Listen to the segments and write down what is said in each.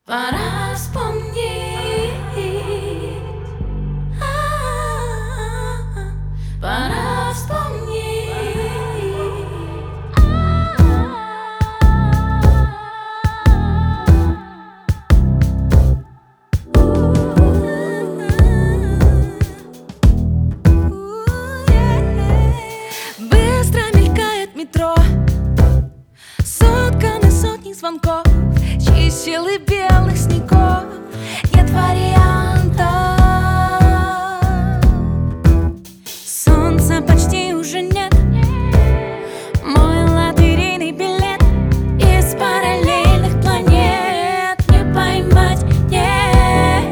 Пора вспомнить, пора вспомнить. Быстро мелькает метро, сотканы сотни звонков, чьи силы белых снегов нет варианта. Солнца почти уже нет, мой лотерейный билет из параллельных планет не поймать, нет.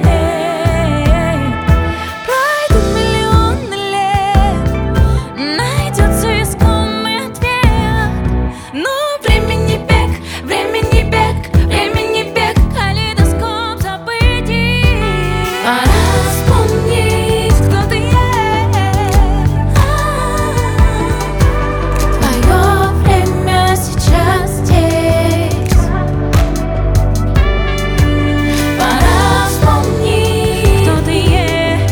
Пройдут миллионы лет, найдется искомый ответ, но времени бег, калейдоскоп событий. Пора вспомнить, Кто ты есть. твое время сейчас здесь. Пора вспомнить, Кто ты есть.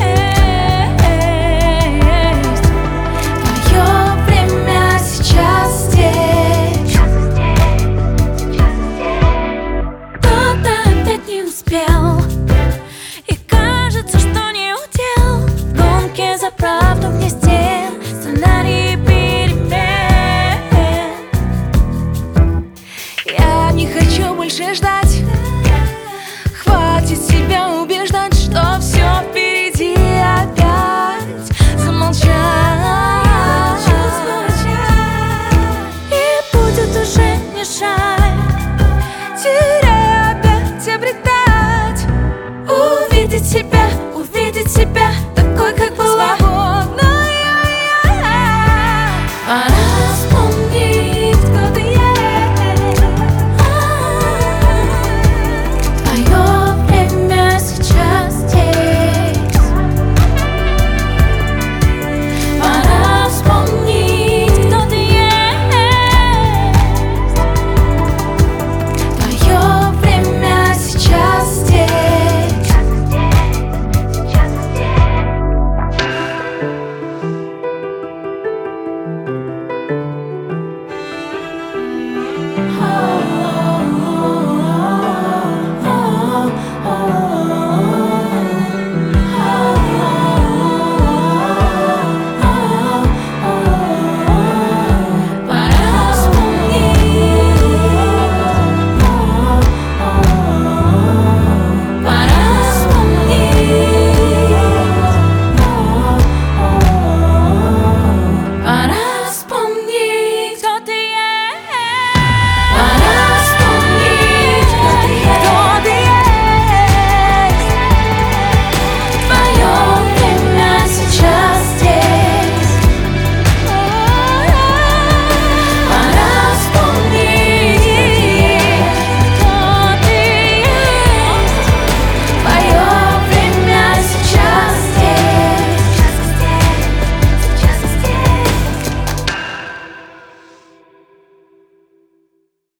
твое время сейчас здесь. Кто-то опять не успел